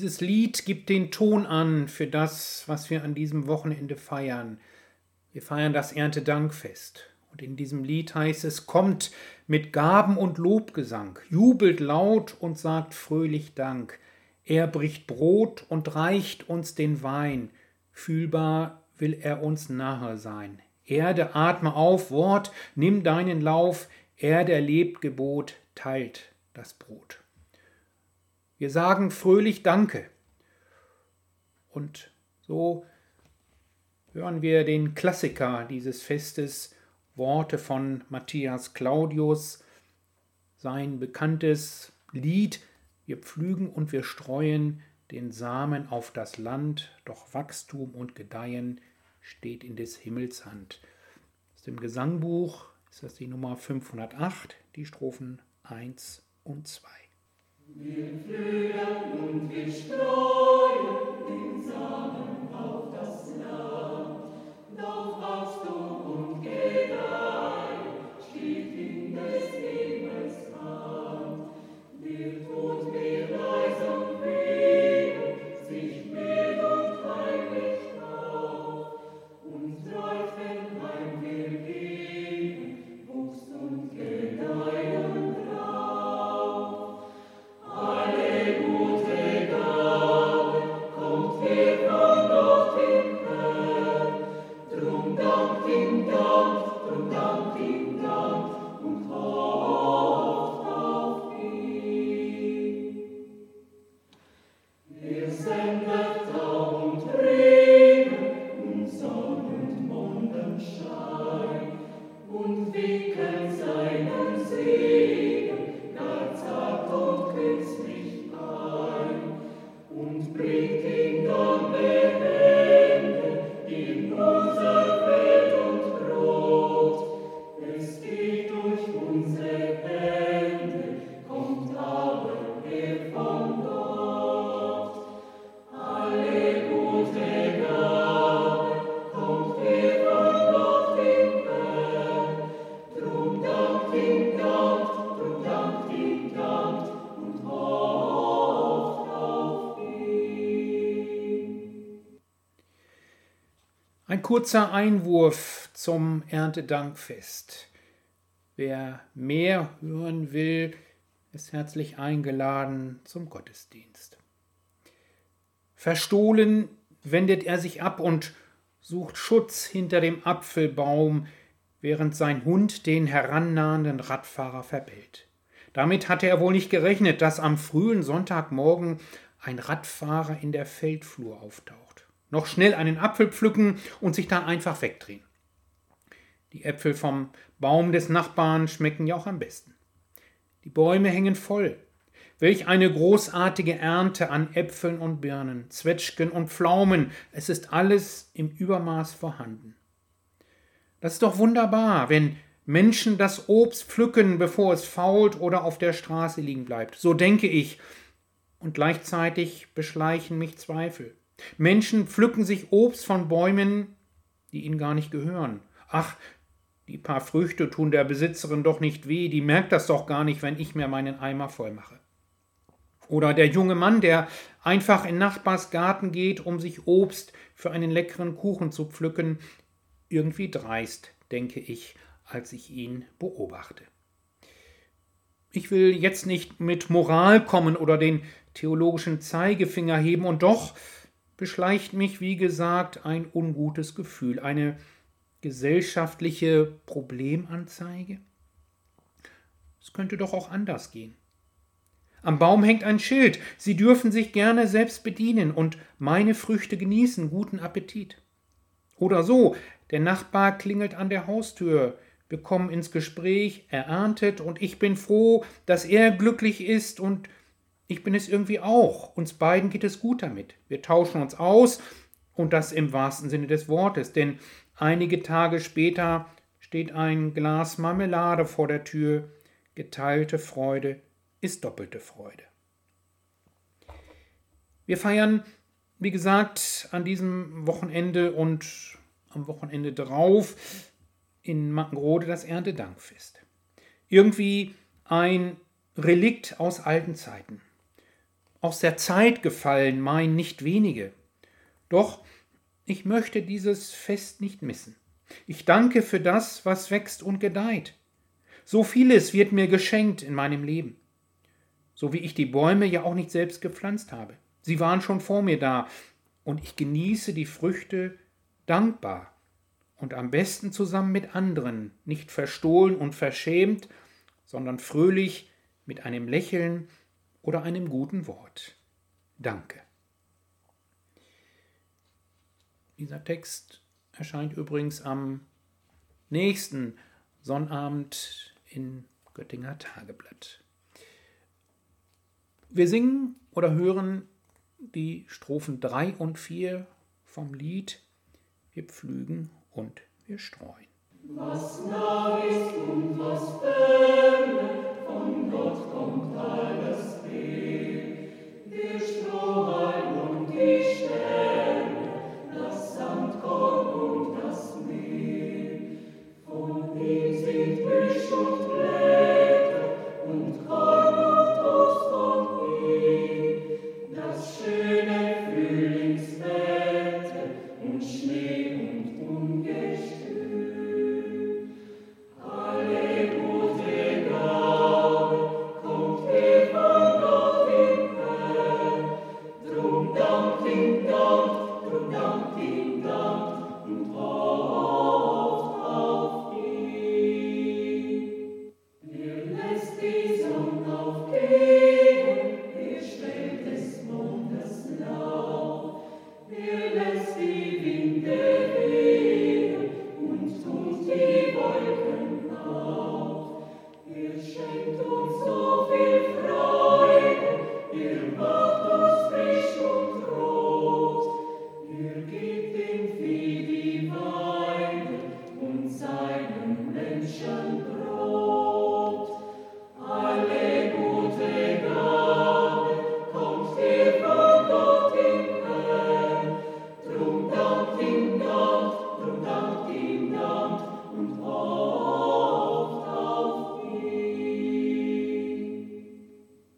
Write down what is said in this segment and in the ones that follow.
Dieses Lied gibt den Ton an für das, was wir an diesem Wochenende feiern. Wir feiern das Erntedankfest. Und in diesem Lied heißt es, kommt mit Gaben und Lobgesang, jubelt laut und sagt fröhlich Dank. Er bricht Brot und reicht uns den Wein, fühlbar will er uns nahe sein. Erde, atme auf, Wort, nimm deinen Lauf, Erde erlebt Gebot, teilt das Brot. Wir sagen fröhlich Danke. Und so hören wir den Klassiker dieses Festes, Worte von Matthias Claudius, sein bekanntes Lied, wir pflügen und wir streuen den Samen auf das Land, doch Wachstum und Gedeihen steht in des Himmels Hand. Aus dem Gesangbuch ist das die Nummer 508, die Strophen 1 und 2. Wir pflügen und wir streuen den Samen auf das Land, doch Wachstum und Gedeihen steht in des Himmels Hand. Der Tod, der leise und wehe, sich mild und heimlich auf, uns treibt, wenn heim wir gehen, Wuchs und Gedeihen drauf. Alle gute Gabe kommt her von Gott im Herrn, drum dankt ihm Dank und hofft auf ihn. Er sendet Tau und Regen und Sonn und Mondenschein und wickelt seinen Segen gar zart und künstlich ein und bringt ihn dann behende in unser Feld und Brot. Es geht durch unsere Hände, kommt aber her von Gott. Alle gute Gabe kommt her von Gott im Herrn, drum dankt ihm Dank und hofft auf ihn. Ein kurzer Einwurf zum Erntedankfest. Wer mehr hören will, ist herzlich eingeladen zum Gottesdienst. Verstohlen wendet er sich ab und sucht Schutz hinter dem Apfelbaum, während sein Hund den herannahenden Radfahrer verbellt. Damit hatte er wohl nicht gerechnet, dass am frühen Sonntagmorgen ein Radfahrer in der Feldflur auftaucht. Noch schnell einen Apfel pflücken und sich dann einfach wegdrehen. Die Äpfel vom Baum des Nachbarn schmecken ja auch am besten. Die Bäume hängen voll. Welch eine großartige Ernte an Äpfeln und Birnen, Zwetschgen und Pflaumen. Es ist alles im Übermaß vorhanden. Das ist doch wunderbar, wenn Menschen das Obst pflücken, bevor es fault oder auf der Straße liegen bleibt. So denke ich. Und gleichzeitig beschleichen mich Zweifel. Menschen pflücken sich Obst von Bäumen, die ihnen gar nicht gehören. Ach, die paar Früchte tun der Besitzerin doch nicht weh, die merkt das doch gar nicht, wenn ich mir meinen Eimer voll mache. Oder der junge Mann, der einfach in Nachbars Garten geht, um sich Obst für einen leckeren Kuchen zu pflücken. Irgendwie dreist, denke ich, als ich ihn beobachte. Ich will jetzt nicht mit Moral kommen oder den theologischen Zeigefinger heben, und doch beschleicht mich, wie gesagt, ein ungutes Gefühl, eine gesellschaftliche Problemanzeige. Es könnte doch auch anders gehen. Am Baum hängt ein Schild, Sie dürfen sich gerne selbst bedienen und meine Früchte genießen, guten Appetit. Oder so, der Nachbar klingelt an der Haustür, wir kommen ins Gespräch, er erntet und ich bin froh, dass er glücklich ist und ich bin es irgendwie auch. Uns beiden geht es gut damit. Wir tauschen uns aus und das im wahrsten Sinne des Wortes, denn einige Tage später steht ein Glas Marmelade vor der Tür. Geteilte Freude ist doppelte Freude. Wir feiern, wie gesagt, an diesem Wochenende und am Wochenende drauf in Mackenrode das Erntedankfest. Irgendwie ein Relikt aus alten Zeiten. aus der Zeit gefallen, mein nicht wenige. Doch ich möchte dieses Fest nicht missen. Ich danke für das, was wächst und gedeiht. So vieles wird mir geschenkt in meinem Leben. So wie ich die Bäume ja auch nicht selbst gepflanzt habe. Sie waren schon vor mir da und ich genieße die Früchte dankbar und am besten zusammen mit anderen, nicht verstohlen und verschämt, sondern fröhlich mit einem Lächeln oder einem guten Wort. Danke. Dieser Text erscheint übrigens am nächsten Sonnabend in Göttinger Tageblatt. Wir singen oder hören die Strophen 3 und 4 vom Lied Wir pflügen und wir streuen. Was nah ist und was ferne, von Gott kommt alles Heil. Der Strohhalm und die Sterne, das Sandkorn und das Meer. Von ihm sind Büsch und Blätter und Korn und Obst von ihm. Das schöne Frühlingswetter und Schnee und Ungestüm. Alle gute Gabe kommt von Gott im Herrn. Drum dankt ihm Dank und hofft auf ihn. Lässt die Sonne aufgehen, stellt des Mondes Lauf. Lässt die Winde wehen und tut die Wolken auf. Schenkt uns so viel Freude, macht uns frisch und rot. Gibt dem Vieh die Weide und seinem Menschen Brot. Alle gute Gabe kommt von Gott im Herrn. Drum dankt ihm Dank und hofft auf ihn.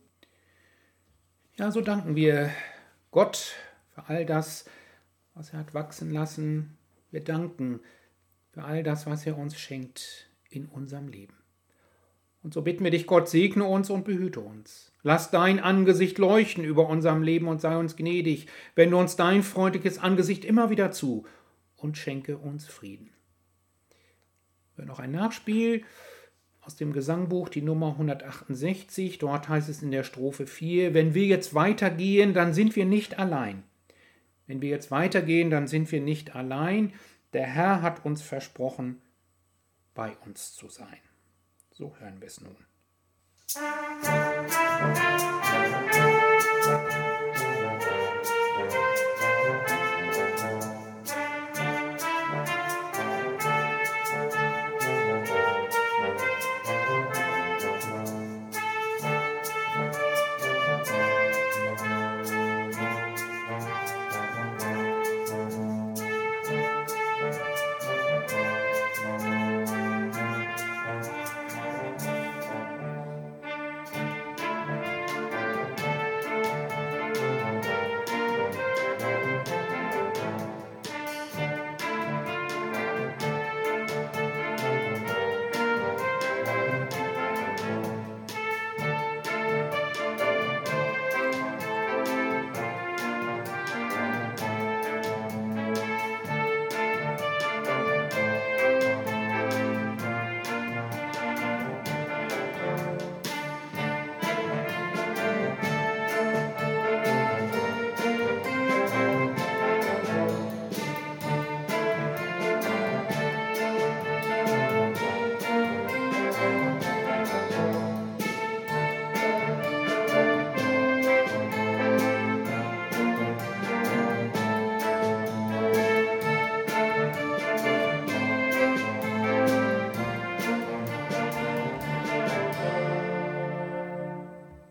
Ja, so danken wir Gott für all das, was er hat wachsen lassen. Wir danken für all das, was er uns schenkt in unserem Leben. Und so bitten wir dich, Gott, segne uns und behüte uns. Lass dein Angesicht leuchten über unserem Leben und sei uns gnädig. Wende uns dein freundliches Angesicht immer wieder zu und schenke uns Frieden. Wir noch ein Nachspiel aus dem Gesangbuch, die Nummer 168. Dort heißt es in der Strophe 4, wenn wir jetzt weitergehen, dann sind wir nicht allein. Wenn wir jetzt weitergehen, dann sind wir nicht allein. Der Herr hat uns versprochen, bei uns zu sein. So hören wir es nun.